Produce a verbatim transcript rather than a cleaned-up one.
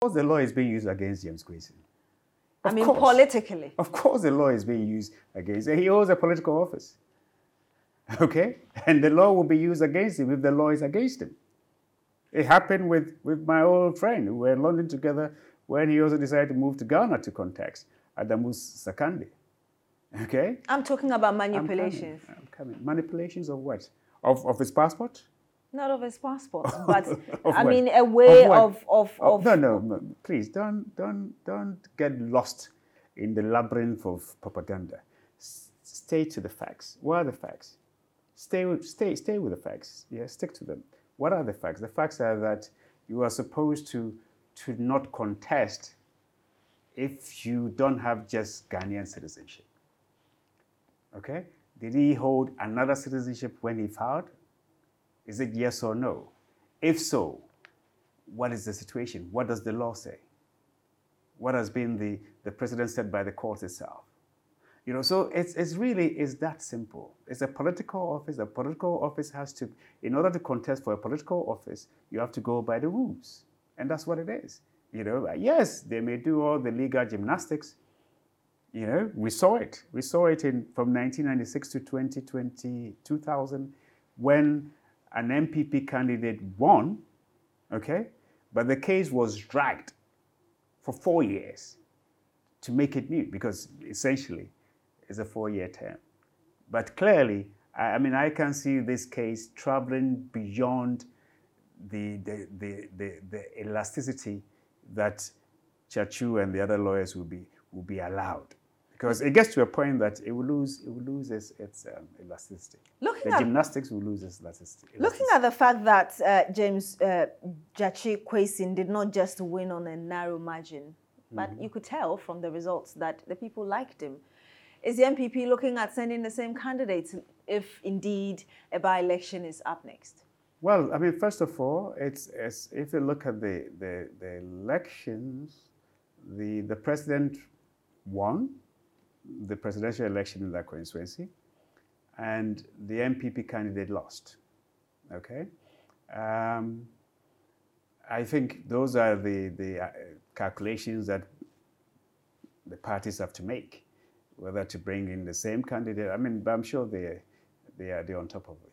course the law is being used against James Quayson. I mean, course. politically. Of course the law is being used against him. He holds a political office. Okay? And the law will be used against him if the law is against him. It happened with, with my old friend. We were in London together when he also decided to move to Ghana to contest, Adamu Sakande. Okay? I'm talking about manipulations. I'm coming. I'm coming. Manipulations of what? Of, of his passport? Not of his passport, but I what? mean a way of of, of, of, of... No, no, please, don't, don't, don't get lost in the labyrinth of propaganda. S stay to the facts. What are the facts? Stay, stay, stay with the facts. Yeah, stick to them. What are the facts? The facts are that you are supposed to, to not contest if you don't have just Ghanaian citizenship. Okay? Did he hold another citizenship when he filed? Is it yes or no? If so, what is the situation? What does the law say? What has been the, the precedent set by the court itself? You know, so it's, it's really, it's that simple. It's a political office. A political office has to, in order to contest for a political office, you have to go by the rules. And that's what it is. You know, yes, they may do all the legal gymnastics. You know, we saw it. We saw it in from nineteen ninety-six to twenty twenty, two thousand, when an M P P candidate won, okay? But the case was dragged for four years to make it new, because essentially it's a four-year term. But clearly, I mean, I can see this case traveling beyond the, the, the, the, the elasticity that Chachu and the other lawyers will be, will be allowed. Because it gets to a point that it will lose, it will lose its, its um, elasticity. Looking the at, gymnastics will lose its elasticity. Looking at the fact that uh, James uh, Gyakye Quayson did not just win on a narrow margin, but mm-hmm. you could tell from the results that the people liked him. Is the M P P looking at sending the same candidates if indeed a by-election is up next? Well, I mean, first of all, it's, it's if you look at the, the, the elections, the, the president won the presidential election in that constituency, and the M P P candidate lost. Okay, um, I think those are the the uh, calculations that the parties have to make, whether to bring in the same candidate. I mean, but I'm sure they they are they're on top of it.